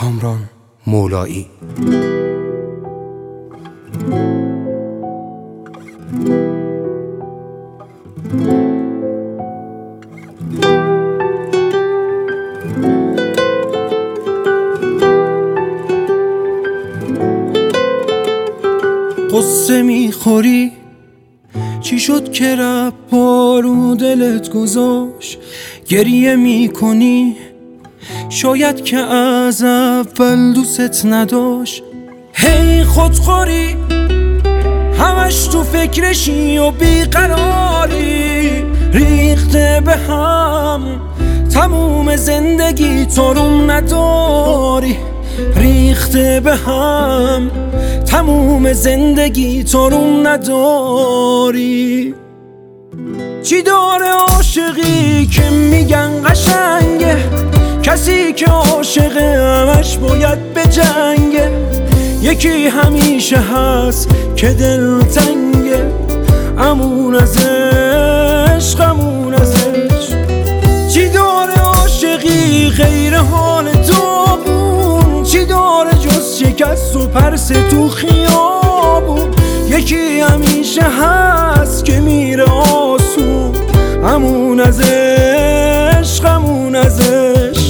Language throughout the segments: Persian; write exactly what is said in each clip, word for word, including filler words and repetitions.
کامران مولایی. قصه میخوری چی شد که رب بارو دلت گذاشت؟ گریه میکنی شاید که از اول دوست نداشت. هی خودخوری همش تو فکرشی و بیقراری، ریخته به هم تموم زندگی تو روم نداری، ریخته به هم تموم زندگی تو روم نداری. چی داره عاشقی که میگن قشنگه؟ کسی که عاشقه همش باید بجنگه. یکی همیشه هست که دل تنگه، امون از عشق امون از عشق. چی داره عاشقی غیر حال داغون؟ چی داره جز شکست و پرس تو خیابون؟ یکی همیشه هست که میره آسون، امون از عشق امون از عشق.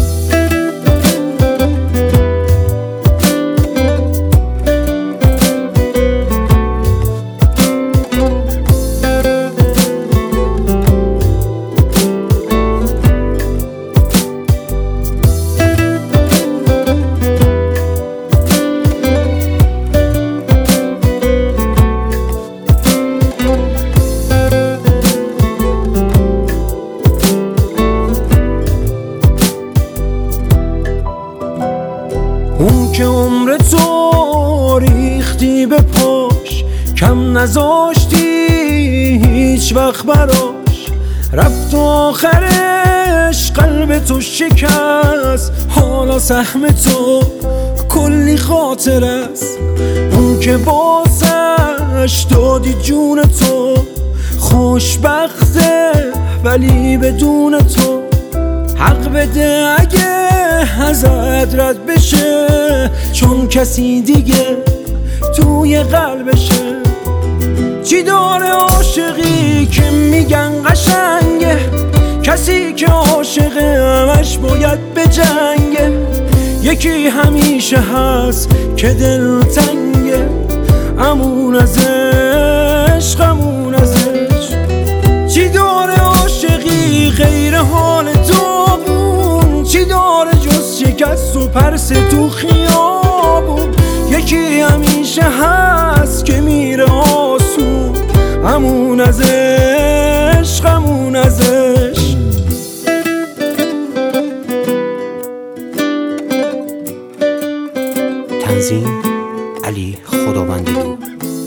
اون که عمر تو ریختی به پاش، کم نذاشتی هیچ وقت براش، رفت و آخرش قلب تو شکست. حالا سهم تو کلی خاطر است. اون که بازش دادی جون تو، خوشبخته ولی بدون تو. حق بده اگه ازت رد بشه، چون کسی دیگه توی قلبشه. چی داره عاشقی که میگن قشنگه؟ کسی که عاشقه همش باید بجنگه. یکی همیشه هست که دل تنگه، امون از عشق امون از عشق. چی داره عاشقی غیر حال داغون؟ چی داره جز شکست و پرس تو خیابون؟ یکی همیشه هست که میره آسون، امون از عشق امون از عشق. تنظیم علی خداوندلو.